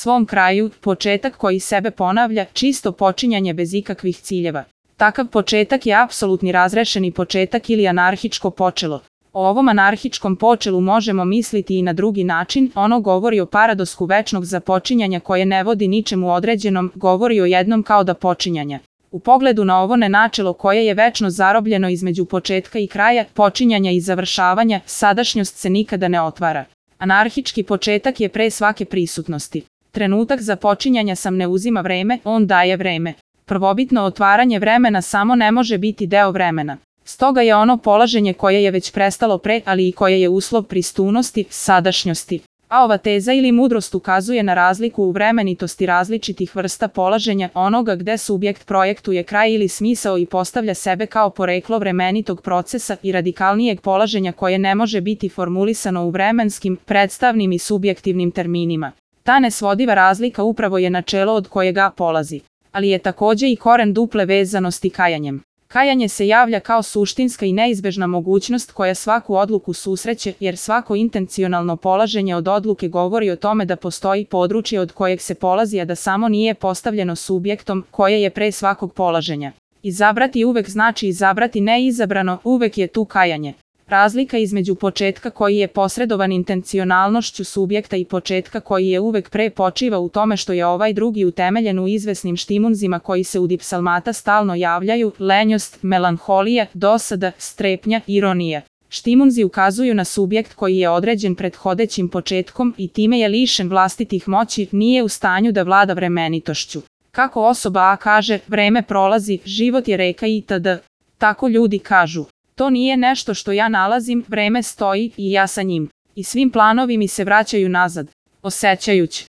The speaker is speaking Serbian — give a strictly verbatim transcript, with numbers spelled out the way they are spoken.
svom kraju, početak koji sebe ponavlja, čisto počinjanje bez ikakvih ciljeva. Takav početak je apsolutni razrešeni početak ili anarhičko počelo. O ovom anarhičkom počelu možemo misliti i na drugi način, ono govori o paradosku večnog započinjanja koje ne vodi ničemu određenom, govori o jednom kao da počinjanja. U pogledu na ovo nenačelo koje je večno zarobljeno između početka i kraja, počinjanja i završavanja, sadašnjost se nikada ne otvara. Anarhički početak je pre svake prisutnosti. Trenutak započinjanja sam ne uzima vreme, on daje vreme. Prvobitno otvaranje vremena samo ne može biti deo vremena. Stoga je ono polaženje koje je već prestalo pre, ali i koje je uslov prisutnosti, sadašnjosti. A ova teza ili mudrost ukazuje na razliku u vremenitosti različitih vrsta polaženja, onoga gde subjekt projektuje kraj ili smisao i postavlja sebe kao poreklo vremenitog procesa i radikalnijeg polaženja koje ne može biti formulisano u vremenskim, predstavnim i subjektivnim terminima. Ta nesvodiva razlika upravo je načelo od kojega polazi, ali je takođe i koren duple vezanosti kajanjem. Kajanje se javlja kao suštinska i neizbežna mogućnost koja svaku odluku susreće, jer svako intencionalno polaženje od odluke govori o tome da postoji područje od kojeg se polazi, a da samo nije postavljeno subjektom koje je pre svakog polaženja. Izabrati uvek znači izabrati neizabrano, uvek je tu kajanje. Razlika između početka koji je posredovan intencionalnošću subjekta i početka koji je uvek pre počiva u tome što je ovaj drugi utemeljen u izvesnim štimunzima koji se u dipsalmata stalno javljaju, lenjost, melanholija, dosada, strepnja, ironija. Štimunzi ukazuju na subjekt koji je određen prethodećim početkom i time je lišen vlastitih moći, nije u stanju da vlada vremenitošću. Kako osoba A kaže, vreme prolazi, život je reka itd. Tako ljudi kažu. To nije nešto što ja nalazim, vreme stoji i ja sa njim. I svim planovi mi se vraćaju nazad, osjećajući